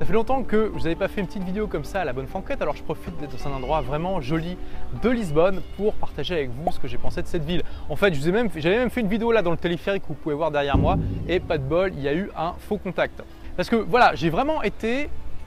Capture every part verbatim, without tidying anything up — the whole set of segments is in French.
Ça fait longtemps que je n'avais pas fait une petite vidéo comme ça à la bonne franquette, alors je profite d'être dans un endroit vraiment joli de Lisbonne pour partager avec vous ce que j'ai pensé de cette ville. En fait, j'avais même, même fait une vidéo là dans le téléphérique que vous pouvez voir derrière moi et pas de bol, il y a eu un faux contact. Parce que voilà, j'ai vraiment été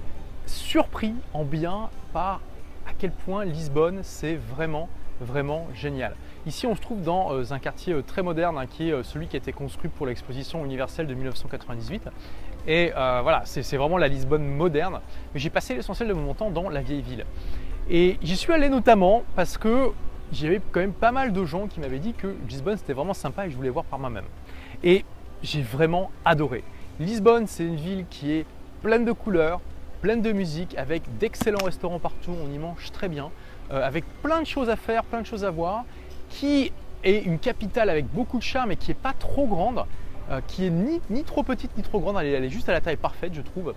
surpris en bien par à quel point Lisbonne c'est vraiment vraiment génial. Ici on se trouve dans euh, un quartier euh, très moderne hein, qui est euh, celui qui a été construit pour l'exposition universelle de mille neuf cent quatre-vingt-dix-huit et euh, voilà, c'est vraiment la Lisbonne moderne, mais j'ai passé l'essentiel de mon temps dans la vieille ville et j'y suis allé notamment parce que j'avais quand même pas mal de gens qui m'avaient dit que Lisbonne c'était vraiment sympa et je voulais voir par moi-même et j'ai vraiment adoré. Lisbonne c'est une ville qui est pleine de couleurs, pleine de musique, avec d'excellents restaurants partout, on y mange très bien, euh, avec plein de choses à faire, plein de choses à voir, qui est une capitale avec beaucoup de charme et qui n'est pas trop grande, euh, qui est ni, ni trop petite ni trop grande, elle est, elle est juste à la taille parfaite je trouve.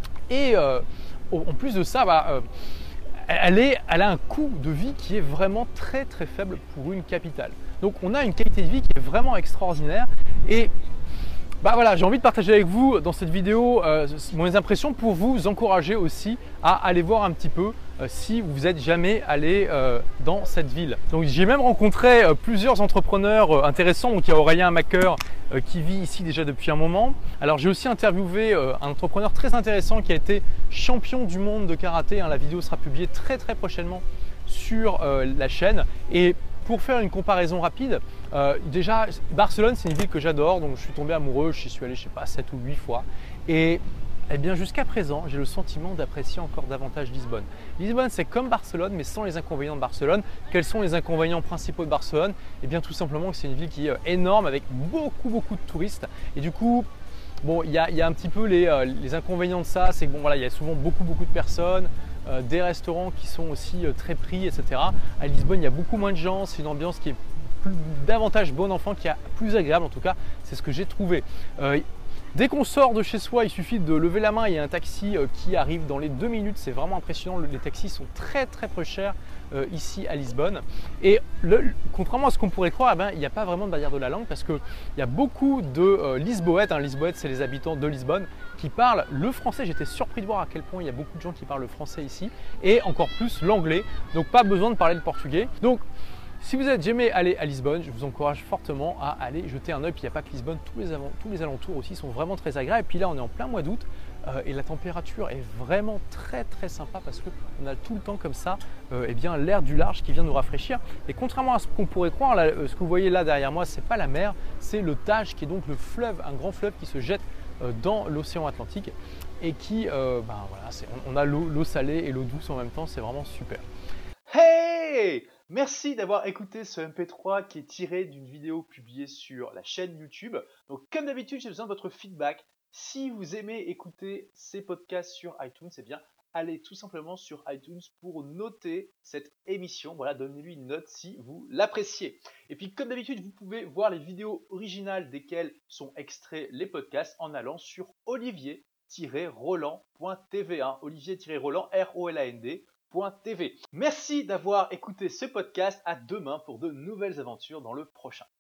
Et euh, en plus de ça, bah, euh, elle, est, elle a un coût de vie qui est vraiment très très faible pour une capitale. Donc on a une qualité de vie qui est vraiment extraordinaire et bah voilà, j'ai envie de partager avec vous dans cette vidéo euh, mes impressions pour vous encourager aussi à aller voir un petit peu euh, si vous n'êtes jamais allé euh, dans cette ville. Donc j'ai même rencontré euh, plusieurs entrepreneurs euh, intéressants. Donc il y a Aurélien Macker euh, qui vit ici déjà depuis un moment. Alors j'ai aussi interviewé euh, un entrepreneur très intéressant qui a été champion du monde de karaté. Hein, la vidéo sera publiée très très prochainement sur euh, la chaîne. Et pour faire une comparaison rapide, euh, déjà Barcelone c'est une ville que j'adore, donc je suis tombé amoureux, j'y suis allé je sais pas sept ou huit fois et eh bien jusqu'à présent j'ai le sentiment d'apprécier encore davantage Lisbonne. Lisbonne c'est comme Barcelone mais sans les inconvénients de Barcelone. Quels sont les inconvénients principaux de Barcelone? Eh bien tout simplement que c'est une ville qui est énorme avec beaucoup beaucoup de touristes et du coup bon il y, y a un petit peu les, euh, les inconvénients de ça, c'est que bon voilà il y a souvent beaucoup beaucoup de personnes. Euh, des restaurants qui sont aussi euh, très pris, et cetera. À Lisbonne, il y a beaucoup moins de gens, c'est une ambiance qui est plus, davantage bon enfant, qui est plus agréable en tout cas, c'est ce que j'ai trouvé. Euh, dès qu'on sort de chez soi, il suffit de lever la main, il y a un taxi euh, qui arrive dans les deux minutes, c'est vraiment impressionnant, les taxis sont très très peu chers euh, ici à Lisbonne. Et le, contrairement à ce qu'on pourrait croire, eh ben, il n'y a pas vraiment de barrière de la langue parce qu'il y a beaucoup de euh, Lisboètes, hein, Lisboètes c'est les habitants de Lisbonne, qui parlent le français. J'étais surpris de voir à quel point il y a beaucoup de gens qui parlent le français ici et encore plus l'anglais, donc pas besoin de parler le portugais. Donc si vous êtes jamais allé à Lisbonne, je vous encourage fortement à aller jeter un œil. Puis il n'y a pas que Lisbonne, tous les, avant, tous les alentours aussi sont vraiment très agréables. Et puis là on est en plein mois d'août euh, et la température est vraiment très très sympa parce qu'on a tout le temps comme ça euh, eh bien l'air du large qui vient nous rafraîchir. Et contrairement à ce qu'on pourrait croire, là, ce que vous voyez là derrière moi, c'est pas la mer, c'est le Tage qui est donc le fleuve, un grand fleuve qui se jette dans l'océan Atlantique et qui, euh, ben voilà, on, on a l'eau salée et l'eau douce en même temps, c'est vraiment super. Hey! Merci d'avoir écouté ce M P trois qui est tiré d'une vidéo publiée sur la chaîne YouTube. Donc comme d'habitude, j'ai besoin de votre feedback. Si vous aimez écouter ces podcasts sur iTunes, eh bien allez tout simplement sur iTunes pour noter cette émission. Voilà, donnez-lui une note si vous l'appréciez. Et puis comme d'habitude, vous pouvez voir les vidéos originales desquelles sont extraits les podcasts en allant sur olivier tiret roland point t v. Hein, olivier tiret roland, R O L A N D. .tv. Merci d'avoir écouté ce podcast. À demain pour de nouvelles aventures dans le prochain.